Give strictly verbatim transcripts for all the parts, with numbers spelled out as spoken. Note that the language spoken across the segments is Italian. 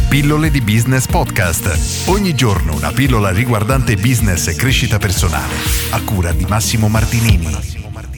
Pillole di Business Podcast. Ogni giorno una pillola riguardante business e crescita personale. A cura di Massimo Martinini.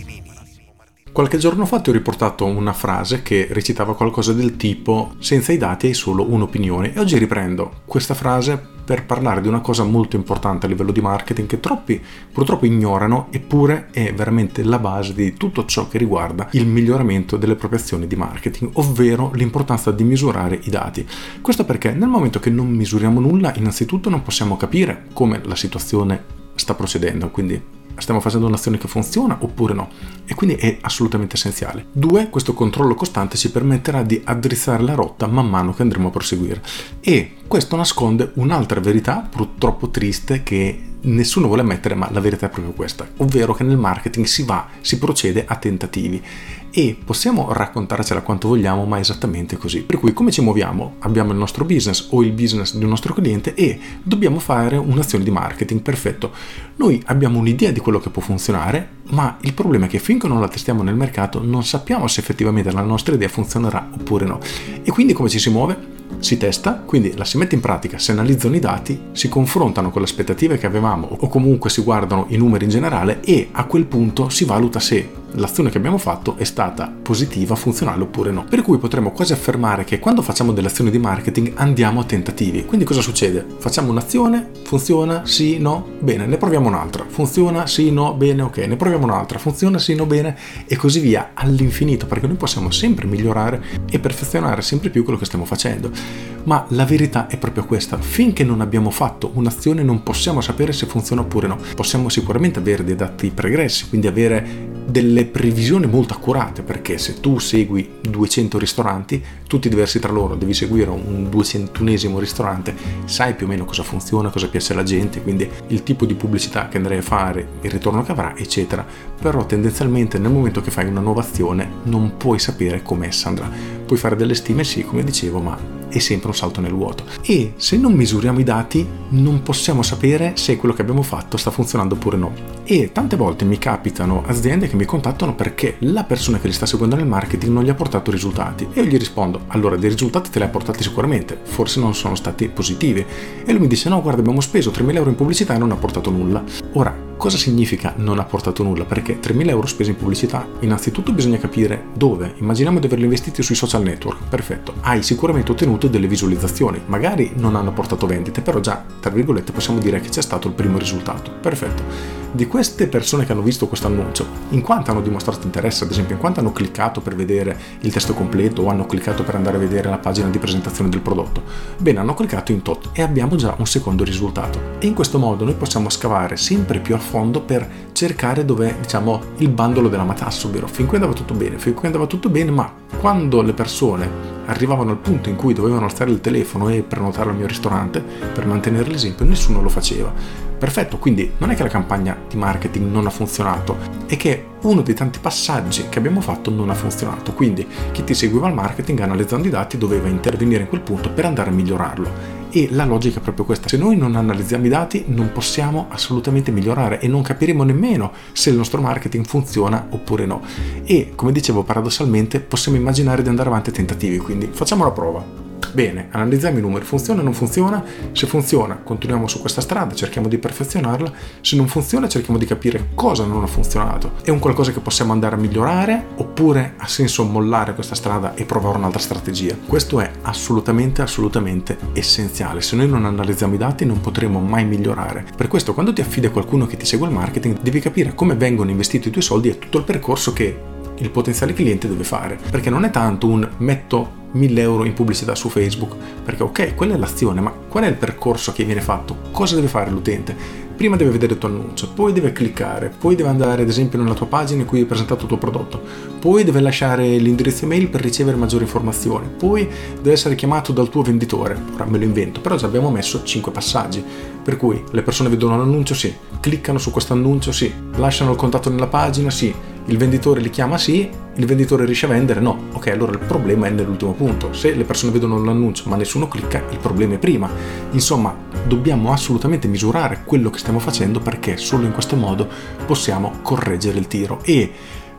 Qualche giorno fa ti ho riportato una frase che recitava qualcosa del tipo: senza i dati hai solo un'opinione. E oggi riprendo questa frase per parlare di una cosa molto importante a livello di marketing che troppi purtroppo ignorano, eppure è veramente la base di tutto ciò che riguarda il miglioramento delle proprie azioni di marketing, ovvero l'importanza di misurare i dati. Questo perché nel momento che non misuriamo nulla, innanzitutto non possiamo capire come la situazione sta procedendo, quindi stiamo facendo un'azione che funziona oppure no, e quindi è assolutamente essenziale. Due, questo controllo costante ci permetterà di addrizzare la rotta man mano che andremo a proseguire, e questo nasconde un'altra verità purtroppo triste che nessuno vuole ammettere, ma la verità è proprio questa, ovvero che nel marketing si va, si procede a tentativi, e possiamo raccontarcela quanto vogliamo, ma è esattamente così. Per cui come ci muoviamo? Abbiamo il nostro business o il business di un nostro cliente e dobbiamo fare un'azione di marketing. Perfetto, noi abbiamo un'idea di quello che può funzionare, ma il problema è che finché non la testiamo nel mercato non sappiamo se effettivamente la nostra idea funzionerà oppure no. E quindi come ci si muove? Si testa, quindi la si mette in pratica, si analizzano i dati, si confrontano con le aspettative che avevamo o comunque si guardano i numeri in generale, e a quel punto si valuta se l'azione che abbiamo fatto è stata positiva, funzionale oppure no. Per cui potremmo quasi affermare che quando facciamo delle azioni di marketing andiamo a tentativi. Quindi cosa succede? Facciamo un'azione, funziona, sì, no, bene, ne proviamo un'altra, funziona, sì, no, bene, ok, ne proviamo un'altra, funziona, sì, no, bene, e così via all'infinito, perché noi possiamo sempre migliorare e perfezionare sempre più quello che stiamo facendo. Ma la verità è proprio questa: finché non abbiamo fatto un'azione non possiamo sapere se funziona oppure no. Possiamo sicuramente avere dei dati pregressi, quindi avere delle previsioni molto accurate, perché se tu segui duecento ristoranti, tutti diversi tra loro, devi seguire un duecentunesimo ristorante, sai più o meno cosa funziona, cosa piace alla gente, quindi il tipo di pubblicità che andrai a fare, il ritorno che avrà, eccetera. Però tendenzialmente nel momento che fai una nuova azione non puoi sapere come essa andrà. Puoi fare delle stime, sì, come dicevo, ma è sempre un salto nel vuoto, e se non misuriamo i dati non possiamo sapere se quello che abbiamo fatto sta funzionando oppure no. E tante volte mi capitano aziende che mi contattano perché la persona che li sta seguendo nel marketing non gli ha portato risultati, e io gli rispondo: allora, dei risultati te li ha portati sicuramente, forse non sono stati positivi. E lui mi dice: no, guarda, abbiamo speso tremila euro in pubblicità e non ha portato nulla. Ora, cosa significa non ha portato nulla? Perché tremila euro spesi in pubblicità, innanzitutto bisogna capire dove. Immaginiamo di averli investiti sui social network, perfetto, hai sicuramente ottenuto delle visualizzazioni, magari non hanno portato vendite, però già, tra virgolette, possiamo dire che c'è stato il primo risultato, perfetto. Di queste persone che hanno visto questo annuncio, in quanto hanno dimostrato interesse, ad esempio in quanto hanno cliccato per vedere il testo completo o hanno cliccato per andare a vedere la pagina di presentazione del prodotto? Bene, hanno cliccato in tot e abbiamo già un secondo risultato, e in questo modo noi possiamo scavare sempre più a fondo per cercare dov'è, diciamo, il bandolo della matassa, ovvero fin qui andava tutto bene, fin qui andava tutto bene, ma quando le persone arrivavano al punto in cui dovevano alzare il telefono e prenotare al mio ristorante, per mantenere l'esempio, nessuno lo faceva. Perfetto, quindi non è che la campagna di marketing non ha funzionato, è che uno dei tanti passaggi che abbiamo fatto non ha funzionato. Quindi chi ti seguiva al marketing, analizzando i dati, doveva intervenire in quel punto per andare a migliorarlo. E la logica è proprio questa: se noi non analizziamo i dati non possiamo assolutamente migliorare e non capiremo nemmeno se il nostro marketing funziona oppure no. E come dicevo, paradossalmente possiamo immaginare di andare avanti a tentativi, quindi facciamo la prova. Bene, analizziamo i numeri, funziona o non funziona? Se funziona, continuiamo su questa strada, cerchiamo di perfezionarla. Se non funziona, cerchiamo di capire cosa non ha funzionato. È un qualcosa che possiamo andare a migliorare, oppure ha senso mollare questa strada e provare un'altra strategia? Questo è assolutamente, assolutamente essenziale. Se noi non analizziamo i dati non potremo mai migliorare. Per questo, quando ti affidi a qualcuno che ti segue il marketing, devi capire come vengono investiti i tuoi soldi e tutto il percorso che il potenziale cliente deve fare, perché non è tanto un metto mille euro in pubblicità su Facebook, perché ok, quella è l'azione, ma qual è il percorso che viene fatto? Cosa deve fare l'utente? Prima deve vedere il tuo annuncio, poi deve cliccare, poi deve andare ad esempio nella tua pagina in cui hai presentato il tuo prodotto, poi deve lasciare l'indirizzo email per ricevere maggiori informazioni, poi deve essere chiamato dal tuo venditore. Ora me lo invento, però già abbiamo messo cinque passaggi, per cui le persone vedono l'annuncio, sì, cliccano su questo annuncio, sì, lasciano il contatto nella pagina, sì, il venditore li chiama, sì, il venditore riesce a vendere, no. Ok, allora il problema è nell'ultimo punto. Se le persone vedono l'annuncio ma nessuno clicca, il problema è prima. Insomma, dobbiamo assolutamente misurare quello che stiamo facendo, perché solo in questo modo possiamo correggere il tiro. E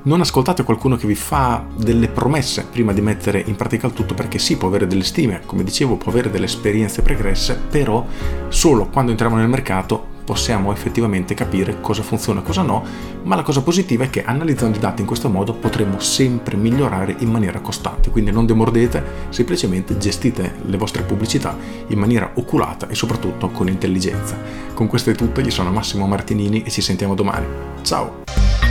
Non ascoltate qualcuno che vi fa delle promesse prima di mettere in pratica il tutto, perché sì, può avere delle stime, come dicevo, può avere delle esperienze pregresse, però solo quando entriamo nel mercato possiamo effettivamente capire cosa funziona e cosa no, ma la cosa positiva è che analizzando i dati in questo modo potremo sempre migliorare in maniera costante, quindi non demordete, semplicemente gestite le vostre pubblicità in maniera oculata e soprattutto con intelligenza. Con questo è tutto, io sono Massimo Martinini e ci sentiamo domani. Ciao!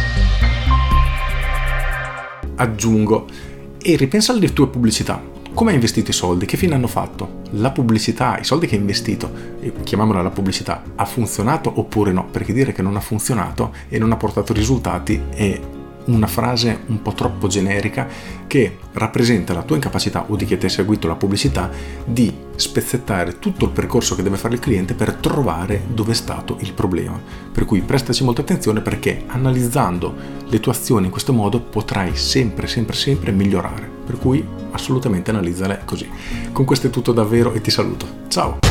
Aggiungo, e ripensa alle tue pubblicità. Come hai investito i soldi? Che fine hanno fatto? La pubblicità, i soldi che hai investito, chiamiamola la pubblicità, ha funzionato oppure no? Perché dire che non ha funzionato e non ha portato risultati è una frase un po' troppo generica che rappresenta la tua incapacità, o di chi ti ha seguito la pubblicità, di spezzettare tutto il percorso che deve fare il cliente per trovare dove è stato il problema. Per cui prestaci molta attenzione, perché analizzando le tue azioni in questo modo potrai sempre, sempre, sempre migliorare. Per cui assolutamente analizzale così. Con questo è tutto davvero e ti saluto. Ciao!